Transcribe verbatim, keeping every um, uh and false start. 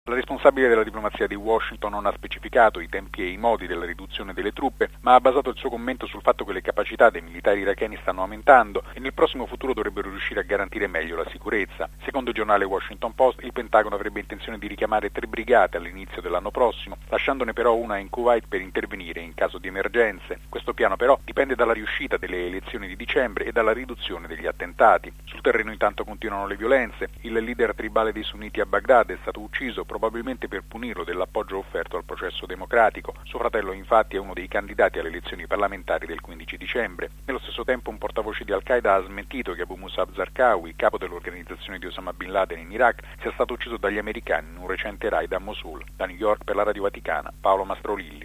La responsabile della diplomazia di Washington non ha specificato i tempi e i modi della riduzione delle truppe, ma ha basato il suo commento sul fatto che le capacità dei militari iracheni stanno aumentando e nel prossimo futuro dovrebbero riuscire a garantire meglio la sicurezza. Secondo il giornale Washington Post, il Pentagono avrebbe intenzione di richiamare tre brigate all'inizio dell'anno prossimo, lasciandone però una in Kuwait per intervenire in caso di emergenze. Questo piano però dipende dalla riuscita delle elezioni di dicembre e dalla riduzione degli attentati. Sul terreno intanto continuano le violenze. Il leader tribale dei sunniti a Baghdad è stato ucciso probabilmente per punirlo dell'appoggio offerto al processo democratico. Suo fratello infatti è uno dei candidati alle elezioni parlamentari del quindici dicembre. Nello stesso tempo un portavoce di Al-Qaeda ha smentito che Abu Musab Zarqawi, capo dell'organizzazione di Osama Bin Laden in Iraq, sia stato ucciso dagli americani in un recente raid a Mosul. Da New York per la Radio Vaticana, Paolo Mastrolilli.